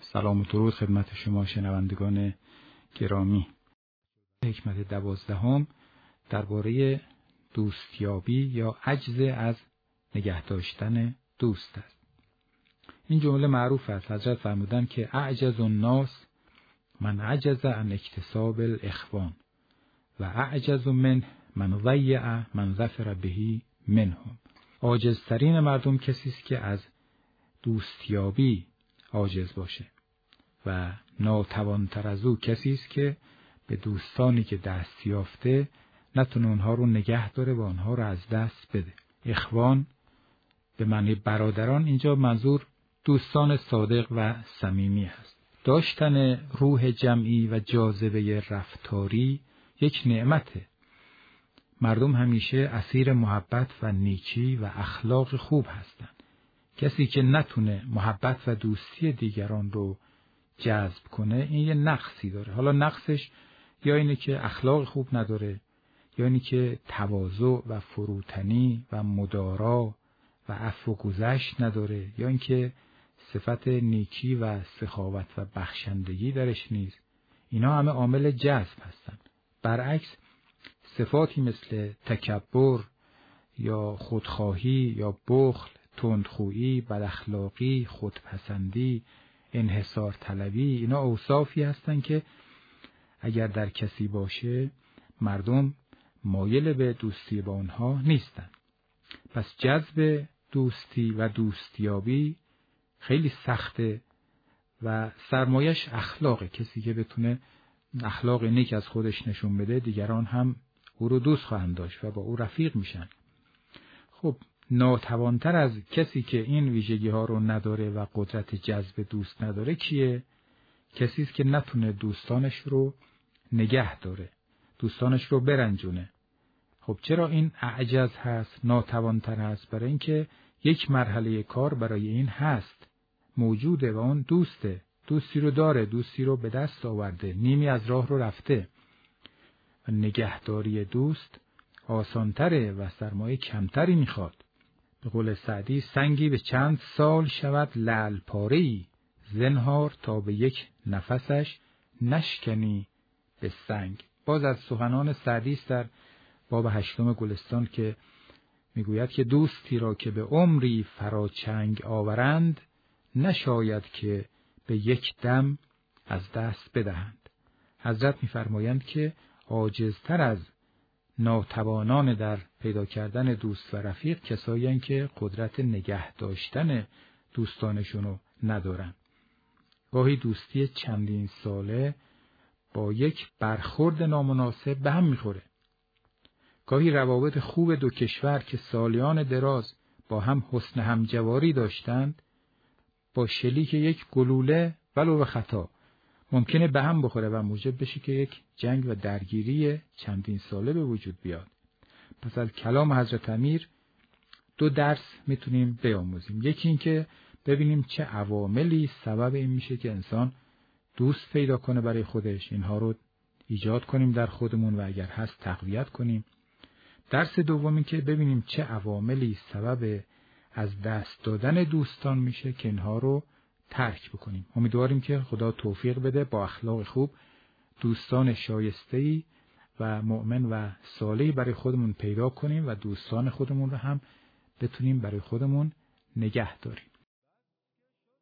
سلام و درود خدمت شما شنوندگان گرامی. حکمت 12 درباره دوستیابی یا عجز از نگه داشتن دوست است. این جمله معروف است. حضرت فرمودند که اعجز الناس من عجز عن اکتساب الاخوان و اعجز من ضیع من ظفر به منهم. عاجزترین مردم کسی است که از دوستیابی عاجز باشه و ناتوانتر از او کسی است که به دوستانی که دست یافته نتونه اونها رو نگه داره و اونها رو از دست بده. اخوان به معنی برادران، اینجا منظور دوستان صادق و صمیمی است. داشتن روح جمعی و جاذبه رفتاری یک نعمته. مردم همیشه اسیر محبت و نیکی و اخلاق خوب هستند. کسی که نتونه محبت و دوستی دیگران رو جذب کنه، این یه نقصی داره. حالا نقصش یا اینه که اخلاق خوب نداره، یا اینه که تواضع و فروتنی و مدارا و عفو و گذشت نداره، یا اینکه صفت نیکی و سخاوت و بخشندگی درش نیست. اینا همه عامل جذب هستن. برعکس صفاتی مثل تکبر یا خودخواهی یا بخل، تندخویی، بداخلاقی، خودپسندی، انحصار طلبی، اینا اوصافی هستن که اگر در کسی باشه مردم مایل به دوستی با اونها نیستن. پس جذب دوستی و دوستیابی خیلی سخته و سرمایش اخلاقه. کسی که بتونه اخلاق نیک از خودش نشون بده، دیگران هم او رو دوست خواهند داشت و با او رفیق میشن. خب ناتوانتر از کسی که این ویژگی ها رو نداره و قدرت جذب دوست نداره کیه؟ کسی است که نتونه دوستانش رو نگه داره، دوستانش رو برنجونه. خب چرا این اعجز هست، ناتوانتر هست؟ برای اینکه یک مرحله کار برای این هست، موجوده و اون دوسته، دوستی رو داره، دوستی رو به دست آورده، نیمی از راه رو رفته. و نگهداری دوست آسانتره و سرمایه کمتری میخواد. به قول سعدی سنگی به چند سال شود لعل پاره‌ای، زنهار تا به یک نفسش نشکنی به سنگ. باز از سخنان سعدی است در باب 8 گلستان که میگوید که دوستی را که به عمری فراچنگ آورند، نشاید که به یک دم از دست بدهند. حضرت میفرمایند که عاجزتر از ناتوانان در پیدا کردن دوست و رفیق کسایی هستند که قدرت نگه داشتن دوستانشونو ندارن. گاهی دوستی چندین ساله با یک برخورد نامناسب به هم میخوره. گاهی روابط خوب دو کشور که سالیان دراز با هم حسن همجواری داشتند، با شلیک یک گلوله ولو به خطا ممکنه به هم بخوره و موجب بشه که یک جنگ و درگیری چندین ساله به وجود بیاد. پس از کلام حضرت امیر 2 درس میتونیم بیاموزیم. یکی این که ببینیم چه عواملی سبب این میشه که انسان دوست پیدا کنه برای خودش، اینها رو ایجاد کنیم در خودمون و اگر هست تقویت کنیم. درس دوم این که ببینیم چه عواملی سبب از دست دادن دوستان میشه که اینها رو ترک بکنیم. امیدواریم که خدا توفیق بده با اخلاق خوب دوستان شایسته‌ای و مؤمن و صالحی برای خودمون پیدا کنیم و دوستان خودمون رو هم بتونیم برای خودمون نگه داریم.